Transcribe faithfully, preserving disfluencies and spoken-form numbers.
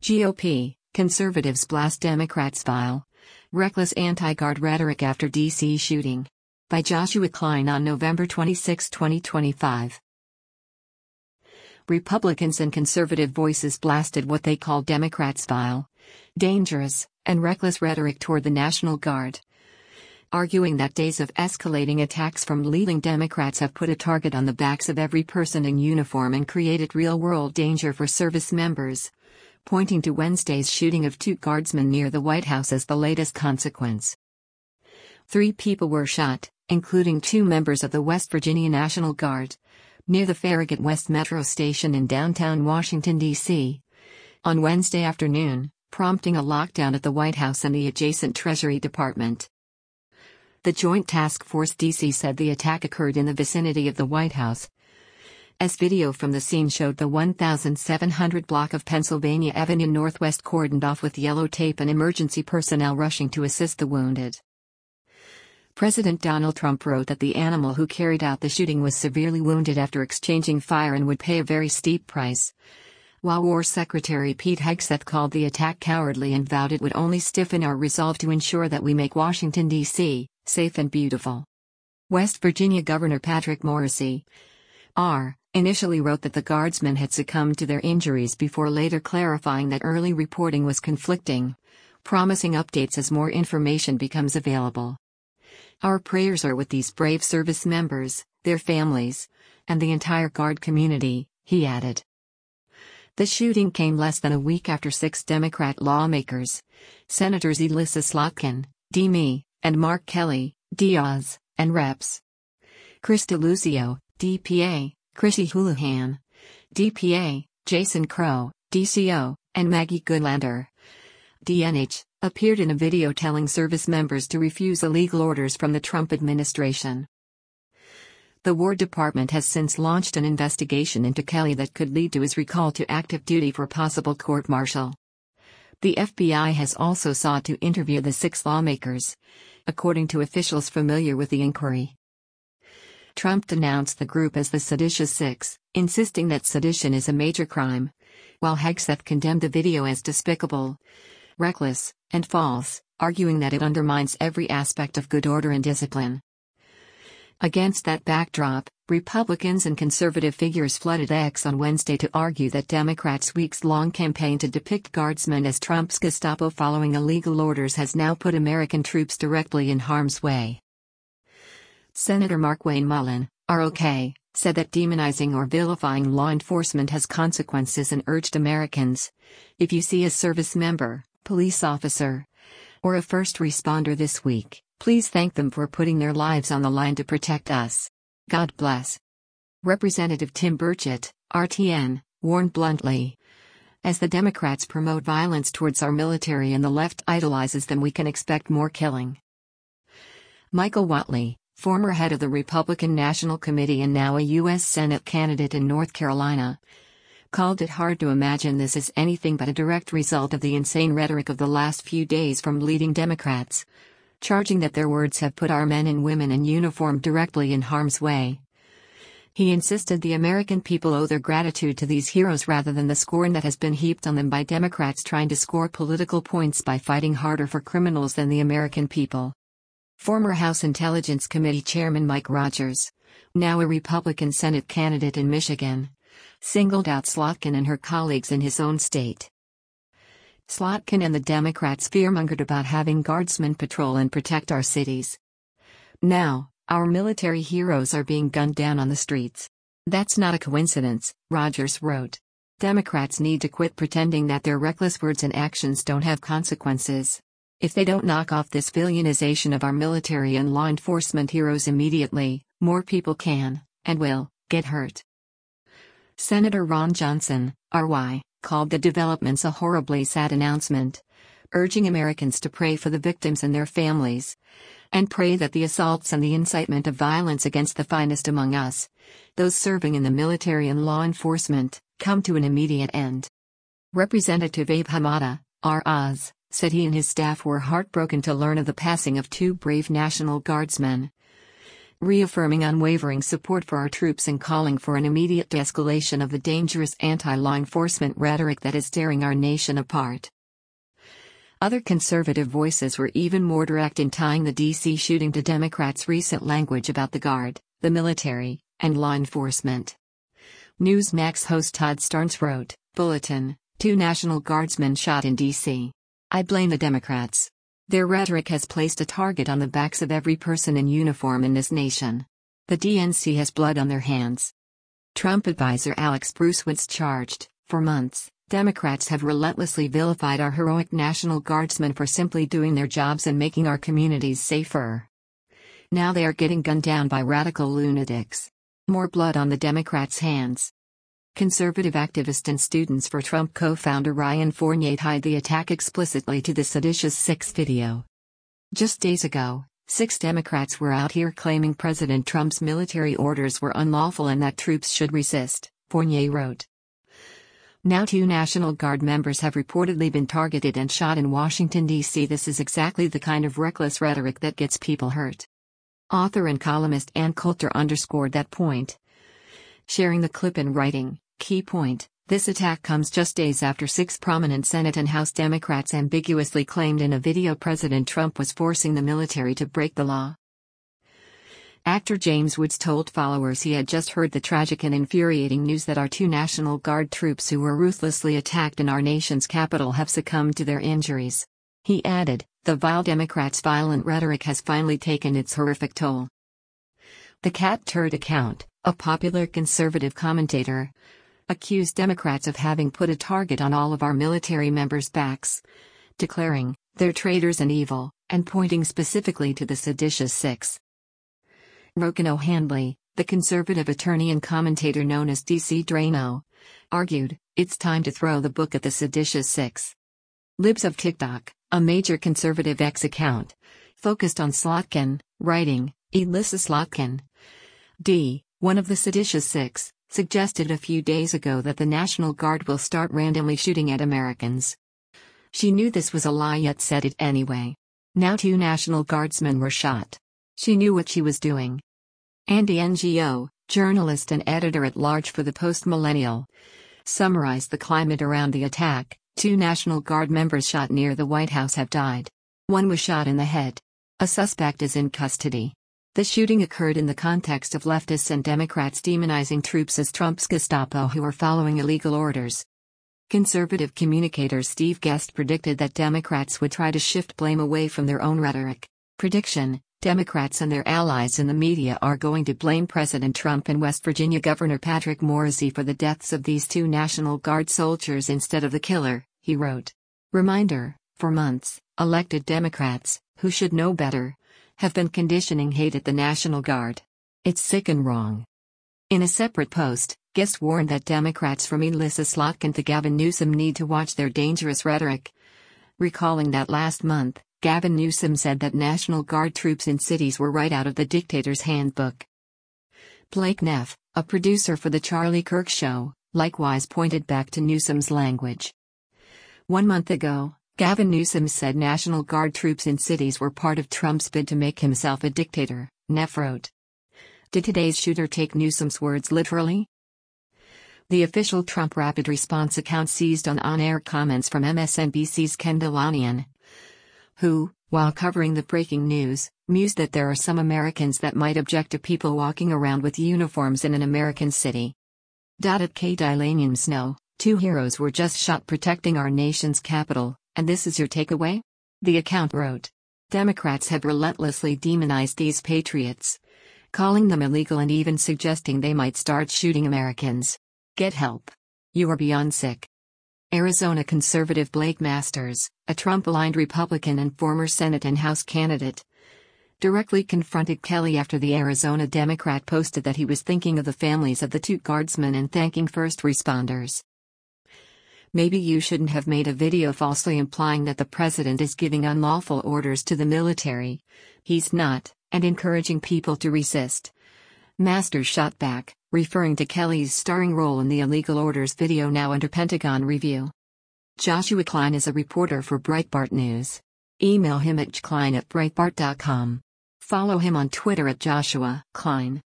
G O P, conservatives blast Democrats vile. Reckless anti-guard rhetoric after D C shooting. By Joshua Klein on November twenty-sixth, twenty twenty-five. Republicans and conservative voices blasted what they call Democrats' vile, dangerous, and reckless rhetoric toward the National Guard, arguing that days of escalating attacks from leading Democrats have put a target on the backs of every person in uniform and created real-world danger for service members, pointing to Wednesday's shooting of two guardsmen near the White House as the latest consequence. Three people were shot, including two members of the West Virginia National Guard, near the Farragut West Metro Station in downtown Washington, D C, on Wednesday afternoon, prompting a lockdown at the White House and the adjacent Treasury Department. The Joint Task Force D C said the attack occurred in the vicinity of the White House, as video from the scene showed the seventeen hundred block of Pennsylvania Avenue Northwest cordoned off with yellow tape and emergency personnel rushing to assist the wounded. President Donald Trump wrote that the animal who carried out the shooting was severely wounded after exchanging fire and would pay a very steep price, while War Secretary Pete Hegseth called the attack cowardly and vowed it would only stiffen our resolve to ensure that we make Washington, D C, safe and beautiful. West Virginia Governor Patrick Morrisey, R., initially wrote that the guardsmen had succumbed to their injuries before later clarifying that early reporting was conflicting, promising updates as more information becomes available. Our prayers are with these brave service members, their families, and the entire Guard community, he added. The shooting came less than a week after six Democrat lawmakers, Senators Elissa Slotkin, D. Me, and Mark Kelly, Diaz, and Reps Chris DeLucio, D P A, Chrissy Houlihan, D P A, Jason Crow, D C O, and Maggie Goodlander, D N H, appeared in a video telling service members to refuse illegal orders from the Trump administration. The War Department has since launched an investigation into Kelly that could lead to his recall to active duty for possible court-martial. The F B I has also sought to interview the six lawmakers, according to officials familiar with the inquiry. Trump denounced the group as the Seditious Six, insisting that sedition is a major crime, while Hegseth condemned the video as despicable, reckless, and false, arguing that it undermines every aspect of good order and discipline. Against that backdrop, Republicans and conservative figures flooded X on Wednesday to argue that Democrats' weeks-long campaign to depict guardsmen as Trump's Gestapo following illegal orders has now put American troops directly in harm's way. Senator Markwayne Mullin, R O K, said that demonizing or vilifying law enforcement has consequences and urged Americans, if you see a service member, police officer, or a first responder this week, please thank them for putting their lives on the line to protect us. God bless. Representative Tim Burchett, R T N, warned bluntly, as the Democrats promote violence towards our military and the left idolizes them, we can expect more killing. Michael Whatley, former head of the Republican National Committee and now a U S Senate candidate in North Carolina, called it hard to imagine this as anything but a direct result of the insane rhetoric of the last few days from leading Democrats, charging that their words have put our men and women in uniform directly in harm's way. He insisted the American people owe their gratitude to these heroes rather than the scorn that has been heaped on them by Democrats trying to score political points by fighting harder for criminals than the American people. Former House Intelligence Committee Chairman Mike Rogers, now a Republican Senate candidate in Michigan, singled out Slotkin and her colleagues in his own state. Slotkin and the Democrats fearmongered about having guardsmen patrol and protect our cities. Now, our military heroes are being gunned down on the streets. That's not a coincidence, Rogers wrote. Democrats need to quit pretending that their reckless words and actions don't have consequences. If they don't knock off this villainization of our military and law enforcement heroes immediately, more people can, and will, get hurt. Senator Ron Johnson, R Y, called the developments a horribly sad announcement, urging Americans to pray for the victims and their families, and pray that the assaults and the incitement of violence against the finest among us, those serving in the military and law enforcement, come to an immediate end. Representative Abe Hamada, R Oz, said he and his staff were heartbroken to learn of the passing of two brave National Guardsmen, reaffirming unwavering support for our troops and calling for an immediate de-escalation of the dangerous anti-law enforcement rhetoric that is tearing our nation apart. Other conservative voices were even more direct in tying the D C shooting to Democrats' recent language about the Guard, the military, and law enforcement. Newsmax host Todd Starnes wrote, "Bulletin, two National Guardsmen shot in D C I blame the Democrats. Their rhetoric has placed a target on the backs of every person in uniform in this nation. The D N C has blood on their hands." Trump advisor Alex Bruce charged, "For months, Democrats have relentlessly vilified our heroic National Guardsmen for simply doing their jobs and making our communities safer. Now they are getting gunned down by radical lunatics. More blood on the Democrats' hands." Conservative activist and Students for Trump co-founder Ryan Fournier tied the attack explicitly to the Seditious Six video. "Just days ago, six Democrats were out here claiming President Trump's military orders were unlawful and that troops should resist," Fournier wrote. Now two National Guard members have reportedly been targeted and shot in Washington, D C This is exactly the kind of reckless rhetoric that gets people hurt. Author and columnist Ann Coulter underscored that point, sharing the clip in writing, "Key point, this attack comes just days after six prominent Senate and House Democrats ambiguously claimed in a video President Trump was forcing the military to break the law." Actor James Woods told followers he had just heard the tragic and infuriating news that our two National Guard troops who were ruthlessly attacked in our nation's capital have succumbed to their injuries. He added, "The vile Democrats' violent rhetoric has finally taken its horrific toll." The Cat Turd account, a popular conservative commentator, accused Democrats of having put a target on all of our military members' backs, declaring, "They're traitors and evil," and pointing specifically to the Seditious Six. Roken O'Handley, the conservative attorney and commentator known as D C Drano, argued, "It's time to throw the book at the Seditious Six." Libs of TikTok, a major conservative X account, focused on Slotkin, writing, "Elissa Slotkin, D, one of the Seditious Six, suggested a few days ago that the National Guard will start randomly shooting at Americans. She knew this was a lie yet said it anyway. Now two National Guardsmen were shot. She knew what she was doing." Andy N G O, journalist and editor-at-large for the Post-Millennial, summarized the climate around the attack. Two National Guard members shot near the White House have died. One was shot in the head. A suspect is in custody. The shooting occurred in the context of leftists and Democrats demonizing troops as Trump's Gestapo who are following illegal orders. Conservative communicator Steve Guest predicted that Democrats would try to shift blame away from their own rhetoric. Prediction: Democrats and their allies in the media are going to blame President Trump and West Virginia Governor Patrick Morrisey for the deaths of these two National Guard soldiers instead of the killer, he wrote. Reminder, for months, elected Democrats, who should know better, have been conditioning hate at the National Guard. It's sick and wrong. In a separate post, Guest warned that Democrats from Elissa Slotkin to Gavin Newsom need to watch their dangerous rhetoric, recalling that last month, Gavin Newsom said that National Guard troops in cities were right out of the dictator's handbook. Blake Neff, a producer for The Charlie Kirk Show, likewise pointed back to Newsom's language. One month ago, Gavin Newsom said National Guard troops in cities were part of Trump's bid to make himself a dictator, Neff wrote. Did today's shooter take Newsom's words literally? The official Trump Rapid Response account seized on on-air comments from M S N B C's Kendall Onion, who, while covering the breaking news, mused that there are some Americans that might object to people walking around with uniforms in an American city. At K. Dylanium Snow, two heroes were just shot protecting our nation's capital, and this is your takeaway? The account wrote. Democrats have relentlessly demonized these patriots, calling them illegal and even suggesting they might start shooting Americans. Get help. You are beyond sick. Arizona conservative Blake Masters, a Trump-aligned Republican and former Senate and House candidate, directly confronted Kelly after the Arizona Democrat posted that he was thinking of the families of the two guardsmen and thanking first responders. Maybe you shouldn't have made a video falsely implying that the president is giving unlawful orders to the military. He's not, and encouraging people to resist. Masters shot back, referring to Kelly's starring role in the illegal orders video now under Pentagon review. Joshua Klein is a reporter for Breitbart News. Email him at klein at breitbart dot com. Follow him on Twitter at Joshua Klein.